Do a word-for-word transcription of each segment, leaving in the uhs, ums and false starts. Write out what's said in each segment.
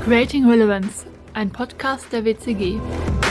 Creating Relevance, ein Podcast der W C G.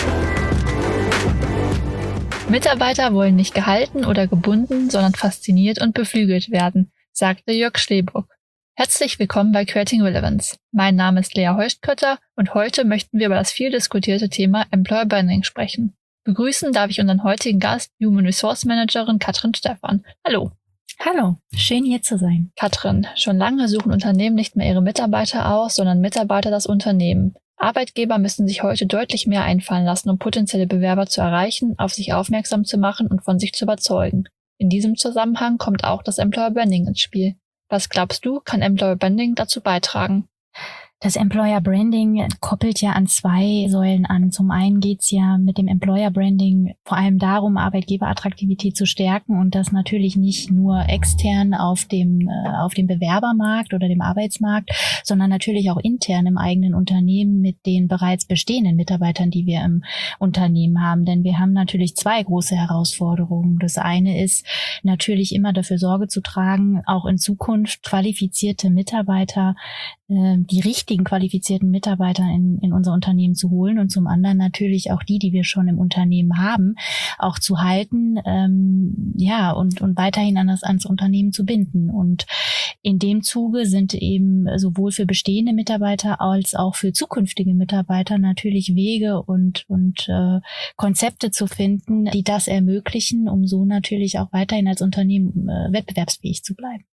Mitarbeiter wollen nicht gehalten oder gebunden, sondern fasziniert und beflügelt werden, sagte Jörg Schlebruck. Herzlich willkommen bei Creating Relevance. Mein Name ist Lea Heustkötter und heute möchten wir über das viel diskutierte Thema Employer Branding sprechen. Begrüßen darf ich unseren heutigen Gast, Human Resource Managerin Katrin Stephan. Hallo. Hallo, schön hier zu sein. Katrin, schon lange suchen Unternehmen nicht mehr ihre Mitarbeiter aus, sondern Mitarbeiter das Unternehmen. Arbeitgeber müssen sich heute deutlich mehr einfallen lassen, um potenzielle Bewerber zu erreichen, auf sich aufmerksam zu machen und von sich zu überzeugen. In diesem Zusammenhang kommt auch das Employer Branding ins Spiel. Was glaubst du, kann Employer Branding dazu beitragen? Das Employer Branding koppelt ja an zwei Säulen an. Zum einen geht's ja mit dem Employer Branding vor allem darum, Arbeitgeberattraktivität zu stärken und das natürlich nicht nur extern auf dem auf dem Bewerbermarkt oder dem Arbeitsmarkt, sondern natürlich auch intern im eigenen Unternehmen mit den bereits bestehenden Mitarbeitern, die wir im Unternehmen haben. Denn wir haben natürlich zwei große Herausforderungen. Das eine ist natürlich immer dafür Sorge zu tragen, auch in Zukunft qualifizierte Mitarbeiter, die richtigen qualifizierten Mitarbeiter in, in unser Unternehmen zu holen und zum anderen natürlich auch die, die wir schon im Unternehmen haben, auch zu halten, ähm, ja, und, und weiterhin an das, ans Unternehmen zu binden. Und in dem Zuge sind eben sowohl für bestehende Mitarbeiter als auch für zukünftige Mitarbeiter natürlich Wege und, und äh, Konzepte zu finden, die das ermöglichen, um so natürlich auch weiterhin als Unternehmen äh, wettbewerbsfähig zu bleiben.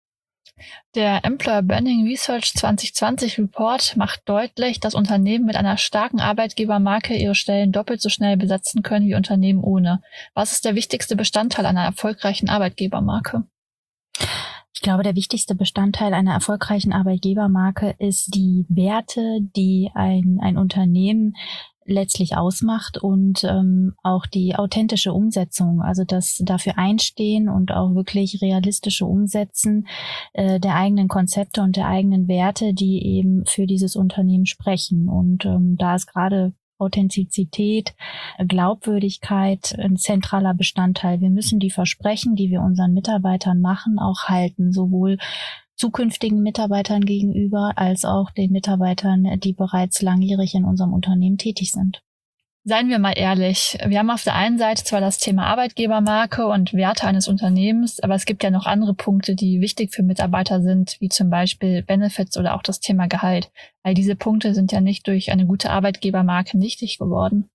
Der Employer Branding Research zwanzig zwanzig Report macht deutlich, dass Unternehmen mit einer starken Arbeitgebermarke ihre Stellen doppelt so schnell besetzen können wie Unternehmen ohne. Was ist der wichtigste Bestandteil einer erfolgreichen Arbeitgebermarke? Ich glaube, der wichtigste Bestandteil einer erfolgreichen Arbeitgebermarke ist die Werte, die ein, ein Unternehmen letztlich ausmacht und ähm, auch die authentische Umsetzung, also das dafür einstehen und auch wirklich realistische Umsetzen äh, der eigenen Konzepte und der eigenen Werte, die eben für dieses Unternehmen sprechen. Und ähm, da ist gerade Authentizität, Glaubwürdigkeit ein zentraler Bestandteil. Wir müssen die Versprechen, die wir unseren Mitarbeitern machen, auch halten, sowohl zukünftigen Mitarbeitern gegenüber als auch den Mitarbeitern, die bereits langjährig in unserem Unternehmen tätig sind. Seien wir mal ehrlich, wir haben auf der einen Seite zwar das Thema Arbeitgebermarke und Werte eines Unternehmens, aber es gibt ja noch andere Punkte, die wichtig für Mitarbeiter sind, wie zum Beispiel Benefits oder auch das Thema Gehalt. All diese Punkte sind ja nicht durch eine gute Arbeitgebermarke nichtig geworden.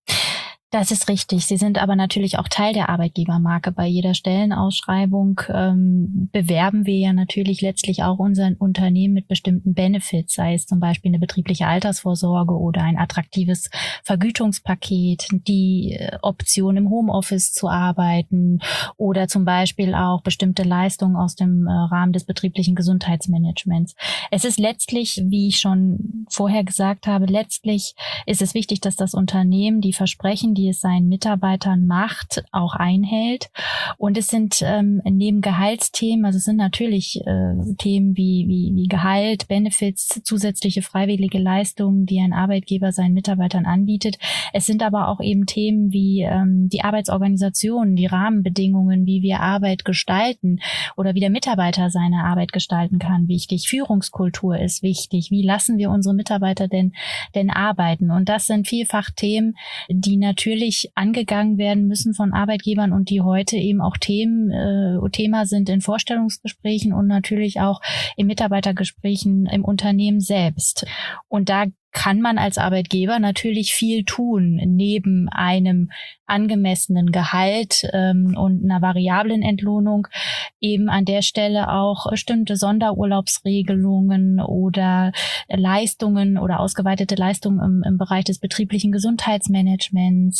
Das ist richtig. Sie sind aber natürlich auch Teil der Arbeitgebermarke. Bei jeder Stellenausschreibung ähm, bewerben wir ja natürlich letztlich auch unser Unternehmen mit bestimmten Benefits, sei es zum Beispiel eine betriebliche Altersvorsorge oder ein attraktives Vergütungspaket, die Option im Homeoffice zu arbeiten oder zum Beispiel auch bestimmte Leistungen aus dem äh, Rahmen des betrieblichen Gesundheitsmanagements. Es ist letztlich, wie ich schon vorher gesagt habe, letztlich ist es wichtig, dass das Unternehmen die Versprechen, die es seinen Mitarbeitern macht, auch einhält. Und es sind ähm, neben Gehaltsthemen, also es sind natürlich äh, Themen wie, wie, wie Gehalt, Benefits, zusätzliche freiwillige Leistungen, die ein Arbeitgeber seinen Mitarbeitern anbietet. Es sind aber auch eben Themen wie ähm, die Arbeitsorganisation, die Rahmenbedingungen, wie wir Arbeit gestalten oder wie der Mitarbeiter seine Arbeit gestalten kann, wichtig. Führungskultur ist wichtig. Wie lassen wir unsere Mitarbeiter denn, denn arbeiten? Und das sind vielfach Themen, die natürlich natürlich angegangen werden müssen von Arbeitgebern und die heute eben auch Themen, äh, Thema sind in Vorstellungsgesprächen und natürlich auch in Mitarbeitergesprächen im Unternehmen selbst. Und da kann man als Arbeitgeber natürlich viel tun, neben einem angemessenen Gehalt ähm, und einer variablen Entlohnung, eben an der Stelle auch bestimmte Sonderurlaubsregelungen oder Leistungen oder ausgeweitete Leistungen im, im Bereich des betrieblichen Gesundheitsmanagements,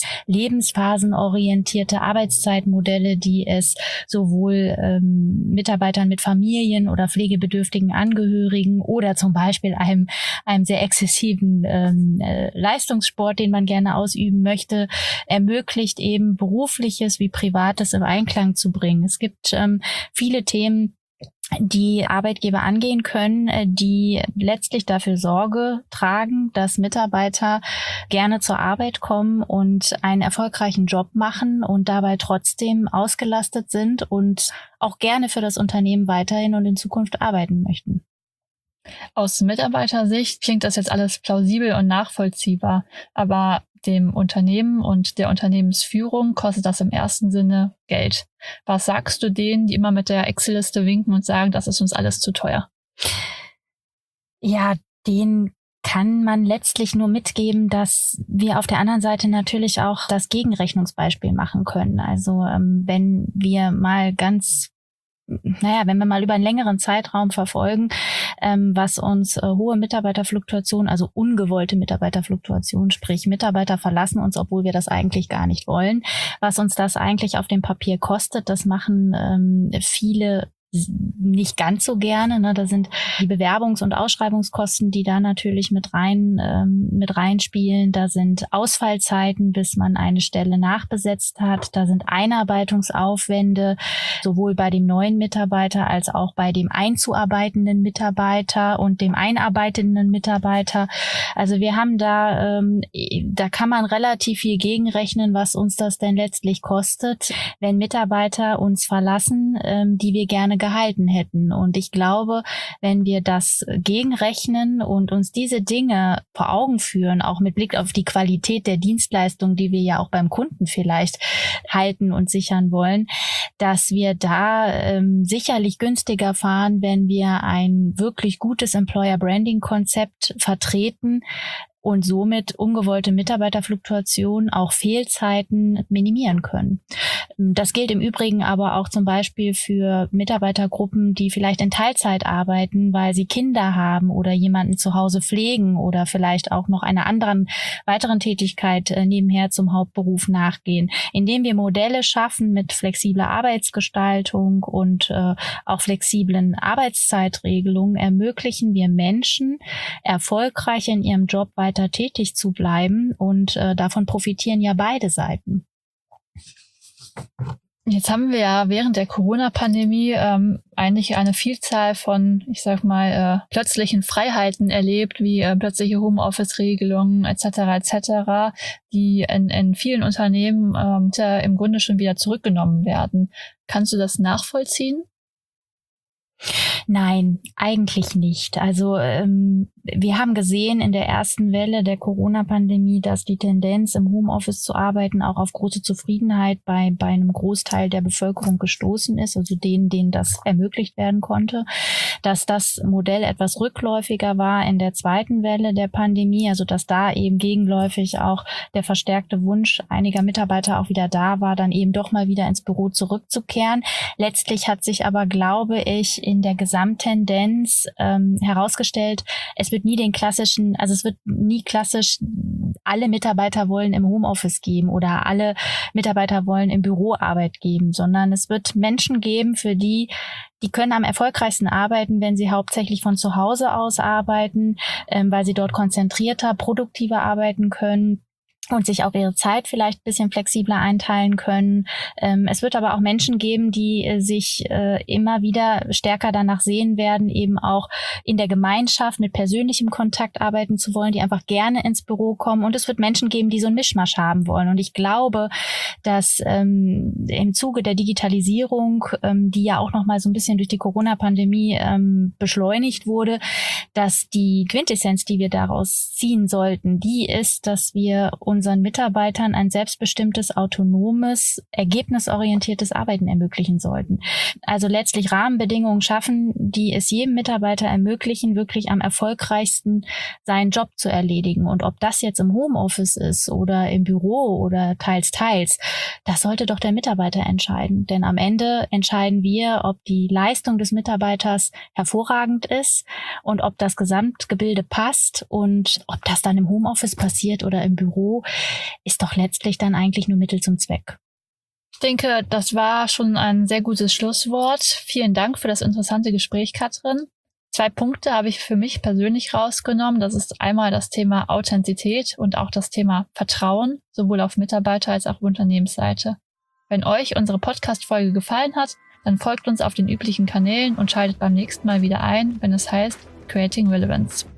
lebensphasenorientierte Arbeitszeitmodelle, die es sowohl ähm, Mitarbeitern mit Familien oder pflegebedürftigen Angehörigen oder zum Beispiel einem, einem sehr exzessiven Ähm, äh, Leistungssport, den man gerne ausüben möchte, ermöglicht eben Berufliches wie Privates im Einklang zu bringen. Es gibt ähm, viele Themen, die Arbeitgeber angehen können, die letztlich dafür Sorge tragen, dass Mitarbeiter gerne zur Arbeit kommen und einen erfolgreichen Job machen und dabei trotzdem ausgelastet sind und auch gerne für das Unternehmen weiterhin und in Zukunft arbeiten möchten. Aus Mitarbeitersicht klingt das jetzt alles plausibel und nachvollziehbar, aber dem Unternehmen und der Unternehmensführung kostet das im ersten Sinne Geld. Was sagst du denen, die immer mit der Excel-Liste winken und sagen, das ist uns alles zu teuer? Ja, denen kann man letztlich nur mitgeben, dass wir auf der anderen Seite natürlich auch das Gegenrechnungsbeispiel machen können. Also ähm, wenn wir mal ganz Naja, wenn wir mal über einen längeren Zeitraum verfolgen, ähm, was uns äh, hohe Mitarbeiterfluktuation, also ungewollte Mitarbeiterfluktuation, sprich Mitarbeiter verlassen uns, obwohl wir das eigentlich gar nicht wollen, was uns das eigentlich auf dem Papier kostet, das machen ähm, viele nicht ganz so gerne. Ne? Da sind die Bewerbungs- und Ausschreibungskosten, die da natürlich mit rein ähm, mit reinspielen. Da sind Ausfallzeiten, bis man eine Stelle nachbesetzt hat. Da sind Einarbeitungsaufwände, sowohl bei dem neuen Mitarbeiter als auch bei dem einzuarbeitenden Mitarbeiter und dem einarbeitenden Mitarbeiter. Also wir haben da, ähm, da kann man relativ viel gegenrechnen, was uns das denn letztlich kostet, wenn Mitarbeiter uns verlassen, ähm, die wir gerne gehalten hätten. Und ich glaube, wenn wir das gegenrechnen und uns diese Dinge vor Augen führen, auch mit Blick auf die Qualität der Dienstleistung, die wir ja auch beim Kunden vielleicht halten und sichern wollen, dass wir da ähm, sicherlich günstiger fahren, wenn wir ein wirklich gutes Employer-Branding-Konzept vertreten und somit ungewollte Mitarbeiterfluktuation, auch Fehlzeiten minimieren können. Das gilt im Übrigen aber auch zum Beispiel für Mitarbeitergruppen, die vielleicht in Teilzeit arbeiten, weil sie Kinder haben oder jemanden zu Hause pflegen oder vielleicht auch noch einer anderen weiteren Tätigkeit nebenher zum Hauptberuf nachgehen. Indem wir Modelle schaffen mit flexibler Arbeitsgestaltung und äh, auch flexiblen Arbeitszeitregelungen, ermöglichen wir Menschen, erfolgreich in ihrem Job weiter tätig zu bleiben und äh, davon profitieren ja beide Seiten. Jetzt haben wir ja während der Corona-Pandemie ähm, eigentlich eine Vielzahl von, ich sag mal, äh, plötzlichen Freiheiten erlebt, wie äh, plötzliche Homeoffice-Regelungen et cetera et cetera, die in, in vielen Unternehmen ähm, im Grunde schon wieder zurückgenommen werden. Kannst du das nachvollziehen? Nein, eigentlich nicht. Also ähm, wir haben gesehen in der ersten Welle der Corona-Pandemie, dass die Tendenz, im Homeoffice zu arbeiten, auch auf große Zufriedenheit bei bei einem Großteil der Bevölkerung gestoßen ist, also denen, denen das ermöglicht werden konnte. Dass das Modell etwas rückläufiger war in der zweiten Welle der Pandemie, also dass da eben gegenläufig auch der verstärkte Wunsch einiger Mitarbeiter auch wieder da war, dann eben doch mal wieder ins Büro zurückzukehren. Letztlich hat sich aber, glaube ich, in der Gesamttendenz ähm, herausgestellt, es wird nie den klassischen, also es wird nie klassisch, alle Mitarbeiter wollen im Homeoffice geben oder alle Mitarbeiter wollen im Büro Arbeit geben, sondern es wird Menschen geben, für die Die können am erfolgreichsten arbeiten, wenn sie hauptsächlich von zu Hause aus arbeiten, ähm, weil sie dort konzentrierter, produktiver arbeiten können und sich auch ihre Zeit vielleicht ein bisschen flexibler einteilen können. Ähm, es wird aber auch Menschen geben, die äh, sich äh, immer wieder stärker danach sehen werden, eben auch in der Gemeinschaft mit persönlichem Kontakt arbeiten zu wollen, die einfach gerne ins Büro kommen. Und es wird Menschen geben, die so einen Mischmasch haben wollen. Und ich glaube, dass ähm, im Zuge der Digitalisierung, ähm, die ja auch nochmal so ein bisschen durch die Corona-Pandemie ähm, beschleunigt wurde, dass die Quintessenz, die wir daraus ziehen sollten, die ist, dass wir unseren Mitarbeitern ein selbstbestimmtes, autonomes, ergebnisorientiertes Arbeiten ermöglichen sollten. Also letztlich Rahmenbedingungen schaffen, die es jedem Mitarbeiter ermöglichen, wirklich am erfolgreichsten seinen Job zu erledigen. Und ob das jetzt im Homeoffice ist oder im Büro oder teils, teils, das sollte doch der Mitarbeiter entscheiden. Denn am Ende entscheiden wir, ob die Leistung des Mitarbeiters hervorragend ist und ob das Gesamtgebilde passt und ob das dann im Homeoffice passiert oder im Büro, ist doch letztlich dann eigentlich nur Mittel zum Zweck. Ich denke, das war schon ein sehr gutes Schlusswort. Vielen Dank für das interessante Gespräch, Katrin. Zwei Punkte habe ich für mich persönlich rausgenommen. Das ist einmal das Thema Authentizität und auch das Thema Vertrauen, sowohl auf Mitarbeiter- als auch auf Unternehmensseite. Wenn euch unsere Podcast-Folge gefallen hat, dann folgt uns auf den üblichen Kanälen und schaltet beim nächsten Mal wieder ein, wenn es heißt Creating Relevance.